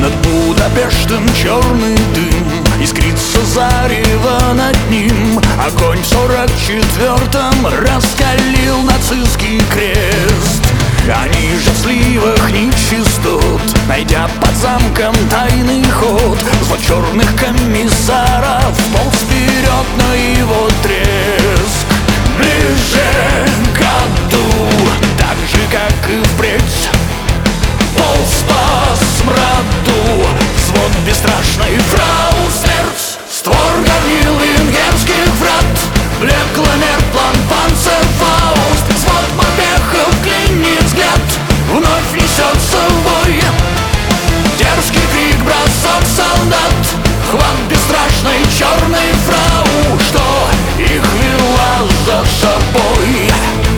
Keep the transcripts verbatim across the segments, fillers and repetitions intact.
Над Будапештом черный дым, искрится зарево над ним. Огонь в сорок четвертом раскалил нацистский крест. Они же в сливах нечистот, найдя под замком тайный ход, зло черных комиссаров полз вперед на его треск. Ближе к аду, так же, как и впредь, полз по смраду свод бесстрашный фрау смерть. Створ горнил венгерских врат, блекло мерплан панцерфауст. Свод морпехов клинит взгляд, вновь несется в бой. Дерзкий крик, бросок солдат, хват бесстрашной черной фрау, что их вела за собой.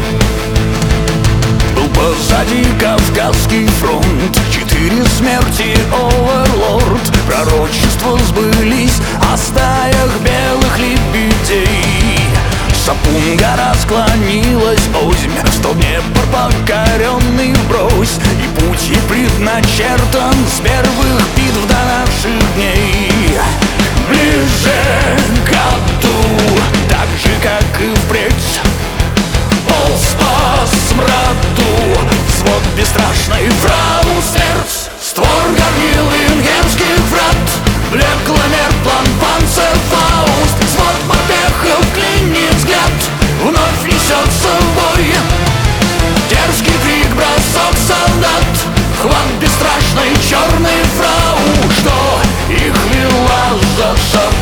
Был позади Кавказский фронт, четыре смерти, оверлорд. Пророчества сбылись о стаях белых лебедей. Сапунга расклонилась озимь, стол Днепр покоренный вбрось, и путь ей предначертан с первых битв до наших дней. Ближе к аду, так же, как и впредь, полз по смраду свод бесстрашный фрау смерть. Створ горнил венгерских врат, блекло мерплан панцерфауст. Свод морпехов клинит взгляд, вновь несется в бой. Дерзкий крик, бросок солдат, хват бесстрашной черной фрау, что их вела за собой.